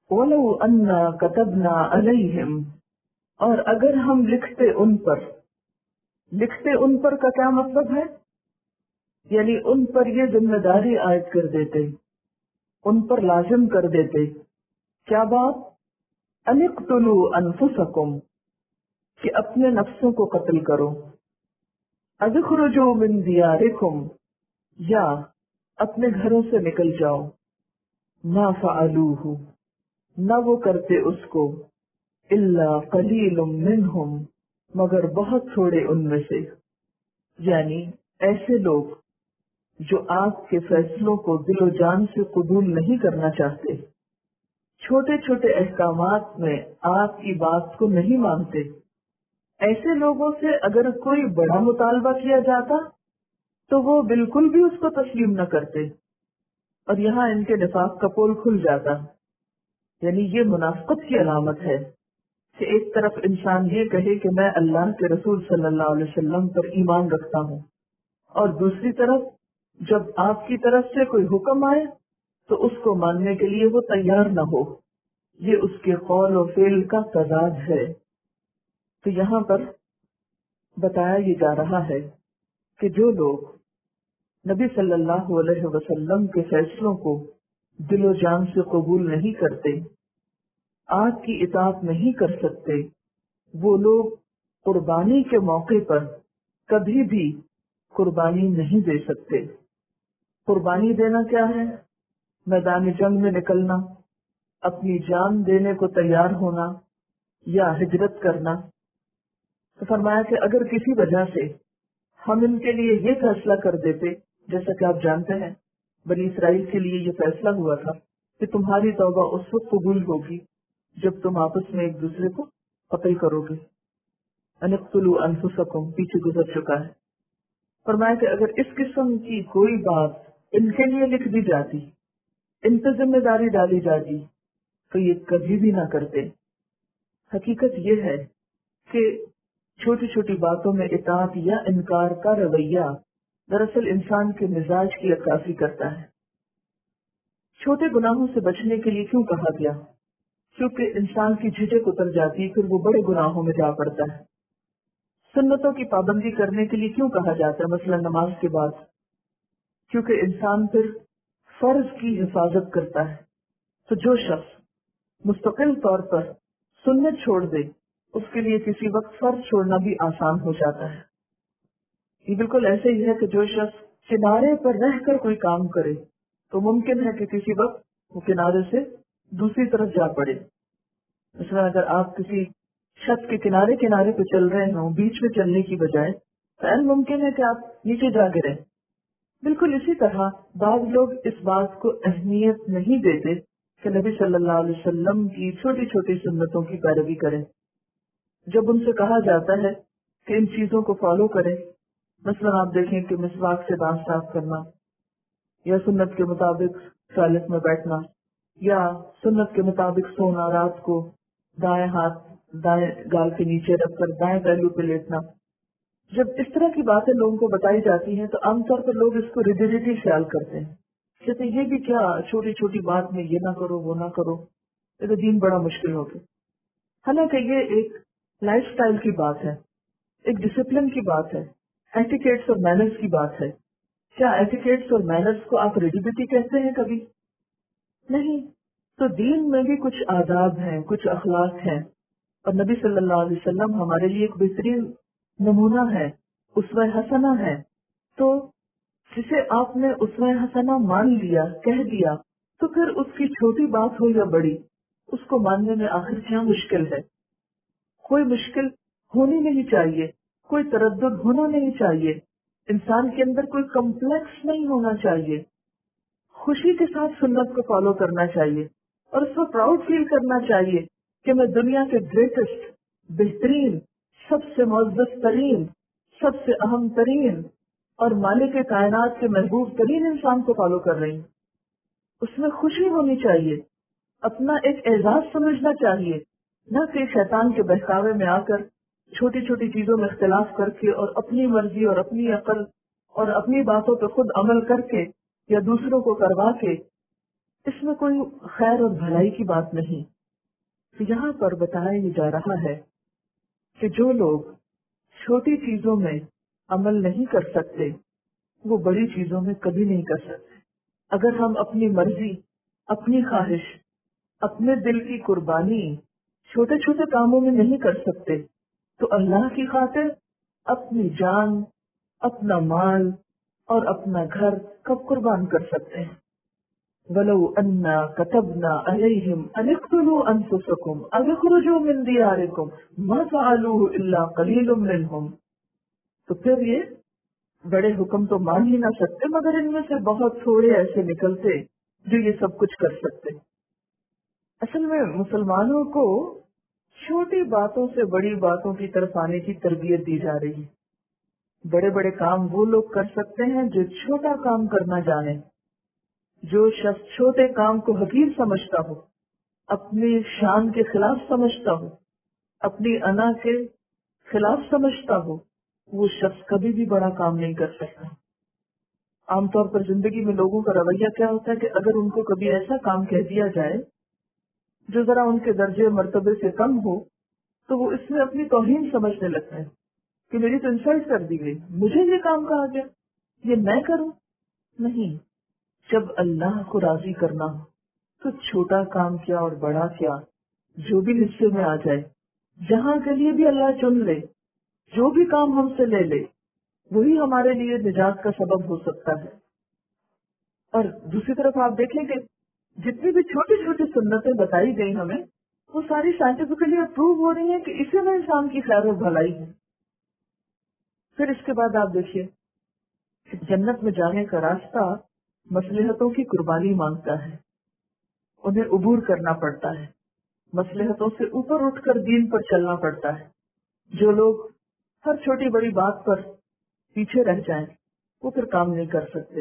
وَلَوْ أَنَّا كَتَبْنَا عَلَيْهِمْ، اور اگر ہم لکھتے ان پر، لکھتے ان پر کا کیا مطلب ہے؟ یعنی ان پر یہ ذمہ داری عائد کر دیتے، ان پر لازم کر دیتے کیا بات؟ ان اقتلوا انفسکم، کہ اپنے نفسوں کو قتل کرو، اذ اخرجوا من دیارکم، یا اپنے گھروں سے نکل جاؤ، ما فعلوہ، نہ وہ کرتے اس کو، الا قلیل منہم، مگر بہت تھوڑے ان میں سے، یعنی ایسے لوگ جو آپ کے فیصلوں کو دل و جان سے قبول نہیں کرنا چاہتے، چھوٹے چھوٹے احکامات میں آپ کی بات کو نہیں مانتے، ایسے لوگوں سے اگر کوئی بڑا مطالبہ کیا جاتا تو وہ بالکل بھی اس کو تسلیم نہ کرتے، اور یہاں ان کے نفاق کا پول کھل جاتا۔ یعنی یہ منافقت کی علامت ہے کہ ایک طرف انسان یہ کہے کہ میں اللہ کے رسول صلی اللہ علیہ وسلم پر ایمان رکھتا ہوں، اور دوسری طرف جب آپ کی طرف سے کوئی حکم آئے تو اس کو ماننے کے لیے وہ تیار نہ ہو، یہ اس کے قول و فعل کا تضاد ہے۔ تو یہاں پر بتایا یہ جا رہا ہے کہ جو لوگ نبی صلی اللہ علیہ وسلم کے فیصلوں کو دل و جان سے قبول نہیں کرتے، آپ کی اطاعت نہیں کر سکتے، وہ لوگ قربانی کے موقع پر کبھی بھی قربانی نہیں دے سکتے۔ قربانی دینا کیا ہے؟ میدان جنگ میں نکلنا، اپنی جان دینے کو تیار ہونا یا ہجرت کرنا۔ تو فرمایا کہ اگر کسی وجہ سے ہم ان کے لیے یہ فیصلہ کر دیتے، جیسا کہ آپ جانتے ہیں بنی اسرائیل کے لیے یہ فیصلہ ہوا تھا کہ تمہاری توبہ اس وقت قبول ہوگی جب تم آپس میں ایک دوسرے کو قتل کرو گے، ان اقتلوا انفسکم پیچھے گزر چکا ہے۔ فرمایا کہ اگر اس قسم کی کوئی بات ان کے لیے لکھ دی جاتی، ان پہ ذمہ داری ڈالی جاتی، تو یہ کبھی بھی نہ کرتے۔ حقیقت یہ ہے کہ چھوٹی چھوٹی باتوں میں اطاعت یا انکار کا رویہ دراصل انسان کے مزاج کی عکاسی کرتا ہے۔ چھوٹے گناہوں سے بچنے کے لیے کیوں کہا گیا؟ کیونکہ انسان کی جھجک اتر جاتی، پھر وہ بڑے گناہوں میں جا پڑتا ہے۔ سنتوں کی پابندی کرنے کے لیے کیوں کہا جاتا ہے؟ مثلا نماز کے بعد، کیونکہ انسان پھر فرض کی حفاظت کرتا ہے۔ تو جو شخص مستقل طور پر سنت چھوڑ دے، اس کے لیے کسی وقت فرض چھوڑنا بھی آسان ہو جاتا ہے۔ یہ بالکل ایسے ہی ہے کہ جو شخص کنارے پر رہ کر کوئی کام کرے تو ممکن ہے کہ کسی وقت وہ کنارے سے دوسری طرف جا پڑے۔ مثلا اگر آپ کسی چھت کے کنارے کنارے پہ چل رہے ہوں، بیچ میں چلنے کی بجائے، تو ممکن ہے کہ آپ نیچے جا گریں۔ بالکل اسی طرح بعض لوگ اس بات کو اہمیت نہیں دیتے کہ نبی صلی اللہ علیہ وسلم کی چھوٹی چھوٹی سنتوں کی پیروی کریں۔ جب ان سے کہا جاتا ہے کہ ان چیزوں کو فالو کریں، مثلا آپ دیکھیں کہ مسواک سے دانت صاف کرنا، یا سنت کے مطابق ٹوائلٹ میں بیٹھنا، یا سنت کے مطابق سونا، رات کو دائیں ہاتھ دائیں گال کے نیچے رکھ کر دائیں پہلو پہ لیٹنا، جب اس طرح کی باتیں لوگوں کو بتائی جاتی ہیں تو عام طور پر لوگ اس کو ریجیڈیٹی خیال کرتے ہیں، کہتے ہیں یہ بھی کیا، چھوٹی چھوٹی بات میں یہ نہ کرو وہ نہ کرو، یہ تو دین بڑا مشکل ہو گیا۔ حالانکہ یہ ایک لائف سٹائل کی بات ہے، ایک ڈسپلن کی بات ہے، ایٹیکیٹس اور مینرز کی بات ہے۔ کیا ایٹیکیٹس اور مینرز کو آپ ریجیڈیٹی کہتے ہیں؟ کبھی نہیں۔ تو دین میں بھی کچھ آداب ہیں، کچھ اخلاق ہیں، اور نبی صلی اللہ علیہ وسلم ہمارے لیے ایک بہترین نمونہ ہے، اسوہ حسنہ ہے۔ تو جسے آپ نے اسوہ حسنہ مان لیا، کہہ دیا، تو پھر اس کی چھوٹی بات ہو یا بڑی، اس کو ماننے میں آخر کیا مشکل ہے؟ کوئی مشکل ہونی نہیں چاہیے، کوئی تردد ہونا نہیں چاہیے، انسان کے اندر کوئی کمپلیکس نہیں ہونا چاہیے، خوشی کے ساتھ سنت کو فالو کرنا چاہیے، اور اس کو پراؤڈ فیل کرنا چاہیے کہ میں دنیا کے گریٹسٹ، بہترین، سب سے معزز ترین، سب سے اہم ترین اور مالک کائنات کے محبوب ترین انسان کو فالو کر رہی ہوں۔ اس میں خوشی ہونی چاہیے، اپنا ایک اعزاز سمجھنا چاہیے، نہ کہ شیطان کے بہکاوے میں آ کر چھوٹی چھوٹی چیزوں میں اختلاف کر کے اور اپنی مرضی اور اپنی عقل اور اپنی باتوں پہ خود عمل کر کے یا دوسروں کو کروا کے اس میں کوئی خیر اور بھلائی کی بات نہیں. تو یہاں پر بتایا جا رہا ہے کہ جو لوگ چھوٹی چیزوں میں عمل نہیں کر سکتے وہ بڑی چیزوں میں کبھی نہیں کر سکتے. اگر ہم اپنی مرضی، اپنی خواہش، اپنے دل کی قربانی چھوٹے چھوٹے کاموں میں نہیں کر سکتے تو اللہ کی خاطر اپنی جان، اپنا مال اور اپنا گھر کب قربان کر سکتے ہیں؟ وَلَوْ أَنَّا كَتَبْنَا عَلَيْهِمْ أَنِ اقْتُلُوا أَنفُسَكُمْ أَوِ اخْرُجُوا مِنْ دِيَارِكُمْ مَا فَعَلُوهُ إِلَّا قَلِيلٌ مِّنْهُمْ. تو پھر یہ بڑے حکم تو مان ہی نہ سکتے مگر ان میں سے بہت تھوڑے ایسے نکلتے جو یہ سب کچھ کر سکتے. اصل میں مسلمانوں کو چھوٹی باتوں سے بڑی باتوں کی طرف آنے کی تربیت دی جا رہی ہے. بڑے بڑے کام وہ لوگ کر سکتے ہیں جو چھوٹا کام کرنا جانے. جو شخص چھوٹے کام کو حقیر سمجھتا ہو، اپنی شان کے خلاف سمجھتا ہو، اپنی انا کے خلاف سمجھتا ہو، وہ شخص کبھی بھی بڑا کام نہیں کر سکتا. عام طور پر زندگی میں لوگوں کا رویہ کیا ہوتا ہے کہ اگر ان کو کبھی ایسا کام کہہ دیا جائے جو ذرا ان کے درجے مرتبے سے کم ہو تو وہ اس میں اپنی توہین سمجھنے لگتے ہیں کہ میری تو انسلٹ کر دی گئی، مجھے یہ کام کہا گیا، یہ میں کروں. نہیں، جب اللہ کو راضی کرنا ہو تو چھوٹا کام کیا اور بڑا کیا، جو بھی حصے میں آ جائے، جہاں کے لیے بھی اللہ چن لے، جو بھی کام ہم سے لے لے، وہی ہمارے لیے نجات کا سبب ہو سکتا ہے. اور دوسری طرف آپ دیکھیں کہ جتنی بھی چھوٹی چھوٹی سنتیں بتائی گئی ہمیں، وہ ساری سائنٹیفکلی اپروو ہو رہی ہیں کہ اسی میں انسان کی خیر و بھلائی ہے. پھر اس کے بعد آپ دیکھیے کہ جنت میں جانے کا راستہ مصلحتوں کی قربانی مانگتا ہے، انہیں عبور کرنا پڑتا ہے، مصلحتوں سے اوپر اٹھ کر دین پر چلنا پڑتا ہے. جو لوگ ہر چھوٹی بڑی بات پر پیچھے رہ جائیں وہ پھر کام نہیں کر سکتے.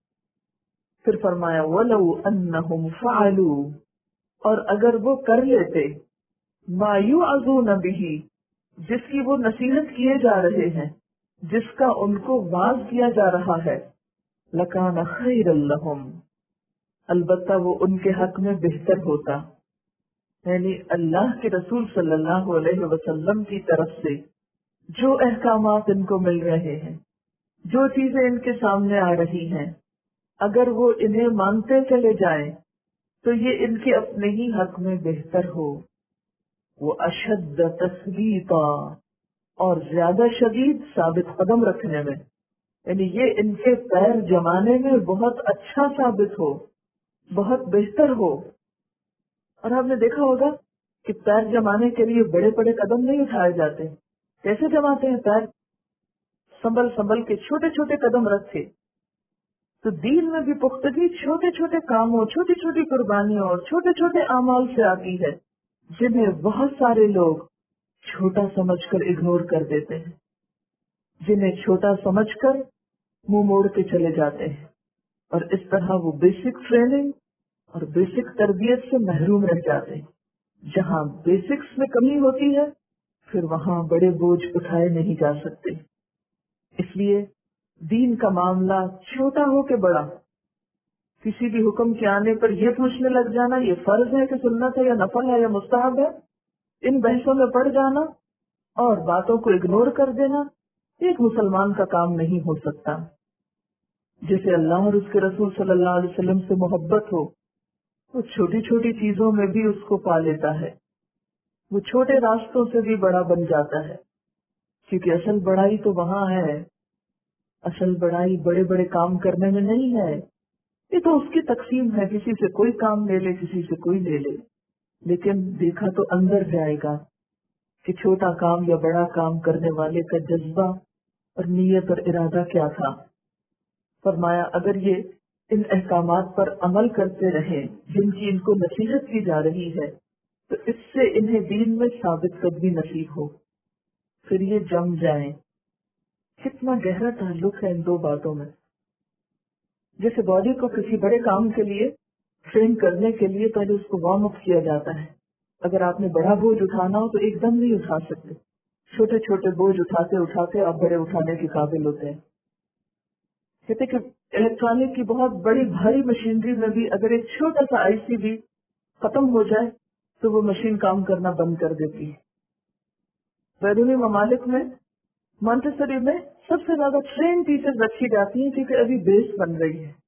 پھر فرمایا وَلَوْ أَنَّهُمْ فَعَلُوا، اور اگر وہ کر لیتے مَا يُوعَظُونَ بِهِ، جس کی وہ نصیحت کیے جا رہے ہیں، جس کا ان کو واعظ کیا جا رہا ہے، لَكَانَ خَيْرًا لَهُمْ، البتہ وہ ان کے حق میں بہتر ہوتا. یعنی اللہ کے رسول صلی اللہ علیہ وسلم کی طرف سے جو احکامات ان کو مل رہے ہیں، جو چیزیں ان کے سامنے آ رہی ہیں، اگر وہ انہیں مانتے چلے جائیں تو یہ ان کے اپنے ہی حق میں بہتر ہو. وہ اشد تثبیتا، اور زیادہ شدید ثابت قدم رکھنے میں، یعنی یہ ان کے پیر جمانے میں بہت اچھا ثابت ہو، بہت بہتر ہو. اور آپ نے دیکھا ہوگا کہ پیر جمانے کے لیے بڑے بڑے قدم نہیں اٹھائے جاتے. کیسے جماتے ہیں پیر؟ سنبھل سنبھل کے چھوٹے چھوٹے قدم رکھے. تو دین میں بھی پختگی چھوٹے چھوٹے کاموں، چھوٹی چھوٹی قربانیوں اور چھوٹے چھوٹے اعمال سے آتی ہے، جنہیں بہت سارے لوگ چھوٹا سمجھ کر اگنور کر دیتے ہیں، جنہیں چھوٹا سمجھ کر منہ موڑ کے چلے جاتے ہیں، اور اس طرح وہ بیسک ٹریننگ اور بیسک تربیت سے محروم رہ جاتے ہیں. جہاں بیسکس میں کمی ہوتی ہے پھر وہاں بڑے بوجھ اٹھائے نہیں جا سکتے. اس لیے دین کا معاملہ چھوٹا ہو کہ بڑا، کسی بھی حکم کے آنے پر یہ پوچھنے لگ جانا یہ فرض ہے کہ سنت ہے یا نفل ہے یا مستحب ہے، ان بحثوں میں پڑ جانا اور باتوں کو اگنور کر دینا ایک مسلمان کا کام نہیں ہو سکتا. جسے اللہ اور اس کے رسول صلی اللہ علیہ وسلم سے محبت ہو وہ چھوٹی چھوٹی چیزوں میں بھی اس کو پا لیتا ہے، وہ چھوٹے راستوں سے بھی بڑا بن جاتا ہے. کیونکہ اصل بڑائی تو وہاں ہے، اصل بڑائی بڑے بڑے کام کرنے میں نہیں ہے. یہ تو اس کی تقسیم ہے، کسی سے کوئی کام لے لے، کسی سے کوئی لے لے، لیکن دیکھا تو اندر جائے گا کہ چھوٹا کام یا بڑا کام کرنے والے کا جذبہ اور نیت اور ارادہ کیا تھا. فرمایا اگر یہ ان احکامات پر عمل کرتے رہیں جن کی ان کو نصیحت کی جا رہی ہے تو اس سے انہیں دین میں ثابت قدمی نصیب ہو، پھر یہ جم جائیں. کتنا گہرا تعلق ہے ان دو باتوں میں. جیسے باڈی کو کسی بڑے کام کے لیے ٹرین کرنے کے لیے پہلے اس کو وارم اپ کیا جاتا ہے. اگر آپ نے بڑا بوجھ اٹھانا ہو تو ایک دم نہیں اٹھا سکتے، چھوٹے چھوٹے بوجھ اٹھاتے اٹھاتے آپ بڑے اٹھانے کے قابل ہوتے ہیں. کہتے کہ الیکٹرانک کی بہت بڑی بھاری مشینری میں بھی اگر ایک چھوٹا سا آئی سی بھی ختم ہو جائے تو وہ مشین کام کرنا بند کر دیتی ہے۔ بیرونی ممالک میں مانٹیسری میں سب سے زیادہ ٹرین ٹیچر رکھی جاتی ہیں کیونکہ ابھی بیس بن رہی ہے۔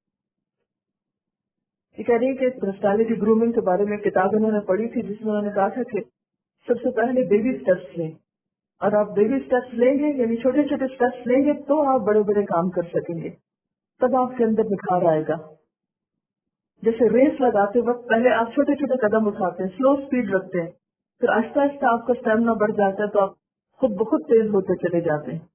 یہ کہہ رہی ہے کہ پرسنالٹی گرومنگ کے بارے میں کتاب انہوں نے پڑھی تھی جس میں انہوں نے کہا تھا کہ سب سے پہلے بیبی اسٹیپس لیں، اور آپ بیبی اسٹیپس لیں گے یعنی چھوٹے چھوٹے اسٹیپس لیں گے تو آپ بڑے بڑے کام کر سکیں گے، تب آپ کے اندر نکھار آئے گا۔ جیسے ریس لگاتے وقت پہلے آپ چھوٹے چھوٹے قدم اٹھاتے ہیں، سلو اسپیڈ رکھتے ہیں، پھر آہستہ آہستہ آپ کا اسٹیمنا بڑھ جاتا ہے تو آپ خود بخود تیز ہوتے چلے جاتے ہیں۔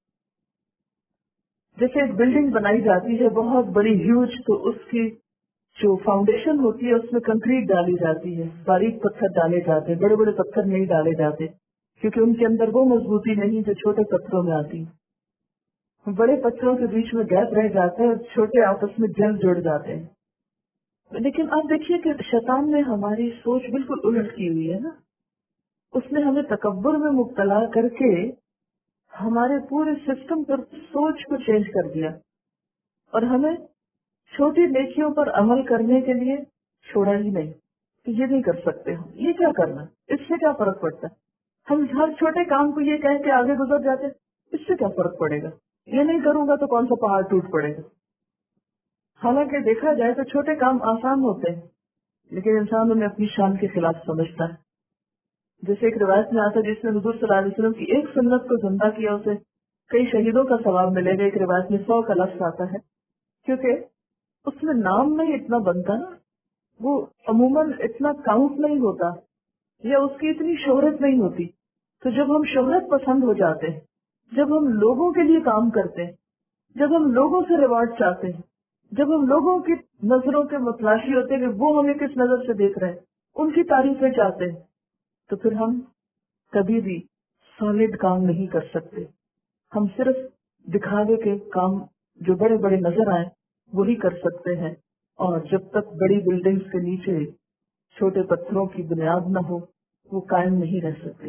جیسے ایک بلڈنگ بنائی جاتی ہے بہت بڑی ہیوج، تو اس کی جو فاؤنڈیشن ہوتی ہے اس میں کنکریٹ ڈالی جاتی ہے، باریک پتھر ڈالے جاتے ہیں، بڑے بڑے پتھر نہیں ڈالے جاتے کیونکہ ان کے اندر وہ مضبوطی نہیں جو چھوٹے پتھروں میں آتی ہے۔ بڑے پتھروں کے بیچ میں گیپ رہ جاتا ہے اور چھوٹے آپس میں جل جڑ جاتے ہیں۔ لیکن آپ دیکھیے کہ شیطان نے ہماری سوچ بالکل الٹ کی ہوئی ہے نا، اس نے ہمیں تکبر میں مبتلا کر کے ہمارے پورے سسٹم پر سوچ کو چینج کر دیا اور ہمیں چھوٹی نیکیوں پر عمل کرنے کے لیے چھوڑا ہی نہیں کہ یہ نہیں کر سکتے ہم، یہ کیا کرنا، اس سے کیا فرق پڑتا ہے۔ ہم ہر چھوٹے کام کو یہ کہہ کے آگے گزر جاتے، اس سے کیا فرق پڑے گا، یہ نہیں کروں گا تو کون سا پہاڑ ٹوٹ پڑے گا۔ حالانکہ دیکھا جائے تو چھوٹے کام آسان ہوتے ہیں لیکن انسان انہیں اپنی شان کے خلاف سمجھتا ہے۔ جیسے ایک روایت میں آتا ہے جس نے حضور صلی اللہ علیہ وسلم کی ایک سنت کو زندہ کیا اسے کئی شہیدوں کا ثواب ملے گا۔ ایک روایت میں 100 کا لفظ آتا ہے کیونکہ اس میں نام نہیں اتنا بنتا نا، وہ عموماً اتنا کاؤنٹ نہیں ہوتا یا اس کی اتنی شہرت نہیں ہوتی۔ تو جب ہم شہرت پسند ہو جاتے ہیں، جب ہم لوگوں کے لیے کام کرتے ہیں، جب ہم لوگوں سے ریوارڈ چاہتے ہیں، جب ہم لوگوں کی نظروں کے متلاشی ہوتے ہیں کہ وہ ہمیں کس نظر سے دیکھ رہے ہیں، ان کی تعریفیں چاہتے ہیں، تو پھر ہم کبھی بھی سالڈ کام نہیں کر سکتے۔ ہم صرف دکھاوے کے کام جو بڑے بڑے نظر آئے وہی کر سکتے ہیں، اور جب تک بڑی بلڈنگز کے نیچے چھوٹے پتھروں کی بنیاد نہ ہو وہ قائم نہیں رہ سکتی۔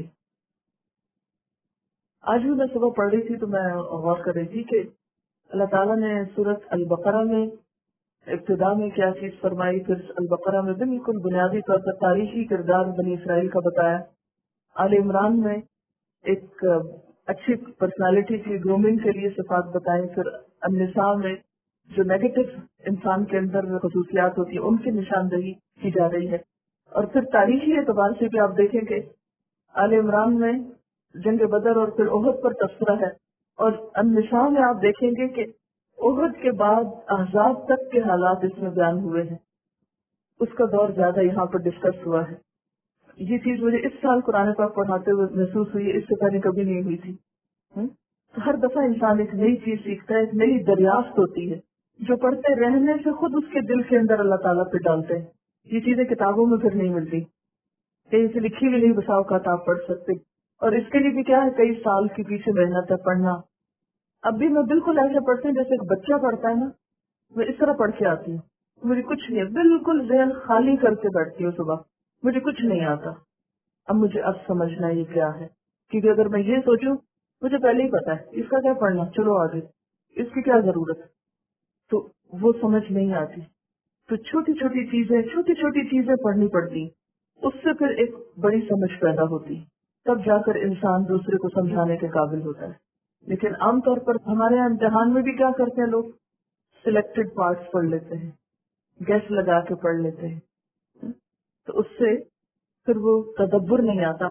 آج بھی میں صبح پڑھ رہی تھی تو میں غور کر رہی تھی کہ اللہ تعالیٰ نے سورۃ البقرہ میں ابتدا میں کیا چیز فرمائی، پھر البقرہ میں بالکل بنیادی طور پر تاریخی کردار بنی اسرائیل کا بتایا، آل عمران میں ایک اچھی پرسنالٹی کی گرومنگ کے لیے صفات بتائیں، پھر النساء میں جو نیگیٹو انسان کے اندر خصوصیات ہوتی ہیں ان کی نشاندہی کی جا رہی ہے، اور پھر تاریخی اعتبار سے بھی آپ دیکھیں کہ آل عمران میں جنگ بدر اور پھر احد پر تذکرہ ہے، اور النساء میں آپ دیکھیں گے کہ احد کے بعد احزاب تک کے حالات اس میں بیان ہوئے ہیں، اس کا دور زیادہ یہاں پر ڈسکس ہوا ہے۔ یہ چیز مجھے اس سال قرآن پاک پڑھاتے ہوئے محسوس ہوئی ہے، اس سے پہلے کبھی نہیں ہوئی تھی۔ ہر دفعہ انسان ایک نئی چیز سیکھتا ہے، ایک نئی دریافت ہوتی ہے جو پڑھتے رہنے سے خود اس کے دل کے اندر اللہ تعالیٰ پہ ڈالتے ہیں۔ یہ چیزیں کتابوں میں پھر نہیں ملتی، کہیں سے لکھی بھی نہیں بسا اوقات آپ پڑھ سکتے، اور اس کے لیے بھی کیا ہے کئی سال کے پیچھے محنت ہے پڑھنا۔ اب بھی میں بالکل ایسے پڑھتی ہوں جیسے ایک بچہ پڑھتا ہے نا، میں اس طرح پڑھ کے آتی ہوں، مجھے کچھ نہیں ہے، بالکل ذہن خالی کر کے بیٹھتی ہوں صبح، مجھے کچھ نہیں آتا۔ اب مجھے اب سمجھنا یہ کیا ہے، کیونکہ اگر میں یہ سوچوں مجھے پہلے ہی پتا ہے اس کا کیا پڑھنا، چلو آگے اس کی کیا ضرورت، تو وہ سمجھ نہیں آتی۔ تو چھوٹی چھوٹی چیزیں پڑھنی پڑتی، اس سے پھر ایک بڑی سمجھ پیدا ہوتی، تب جا کر انسان دوسرے کو سمجھانے کے قابل ہوتا ہے۔ لیکن عام طور پر ہمارے یہاں امتحان میں بھی کیا کرتے ہیں لوگ، سلیکٹڈ پارٹس پڑھ لیتے ہیں، گیس لگا کے پڑھ لیتے ہیں، تو اس سے پھر وہ تدبر نہیں آتا۔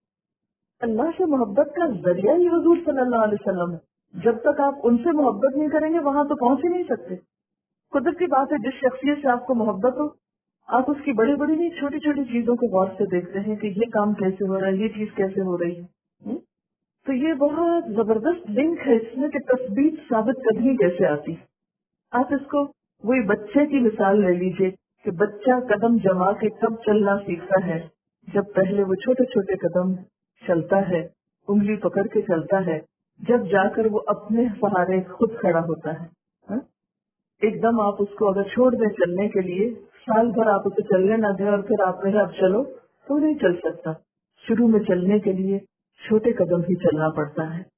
اللہ سے محبت کا ذریعہ ہی حضور صلی اللہ علیہ وسلم ہے، جب تک آپ ان سے محبت نہیں کریں گے وہاں تو پہنچ ہی نہیں سکتے۔ قدرتی بات ہے جس شخصیت سے آپ کو محبت ہو آپ اس کی بڑی بڑی نہیں چھوٹی چھوٹی چیزوں کو غور سے دیکھتے ہیں کہ یہ کام کیسے ہو رہا ہے، یہ چیز کیسے ہو رہی ہے۔ تو یہ بہت زبردست لنک ہے اس میں کہ تثبیت ثابت کرنی کیسے آتی۔ آپ اس کو وہی بچے کی مثال لے لیجئے کہ بچہ قدم جما کے کب چلنا سیکھتا ہے، جب پہلے وہ چھوٹے چھوٹے قدم چلتا ہے، انگلی پکڑ کے چلتا ہے، جب جا کر وہ اپنے سہارے خود کھڑا ہوتا ہے۔ ایک دم آپ اس کو اگر چھوڑ دیں چلنے کے لیے، سال بھر آپ اسے چلنے نہ دیں اور پھر آپ کہیں اب چلو تو نہیں چل سکتا۔ شروع میں چلنے کے لیے چھوٹے قدم ہی چلنا پڑتا ہے۔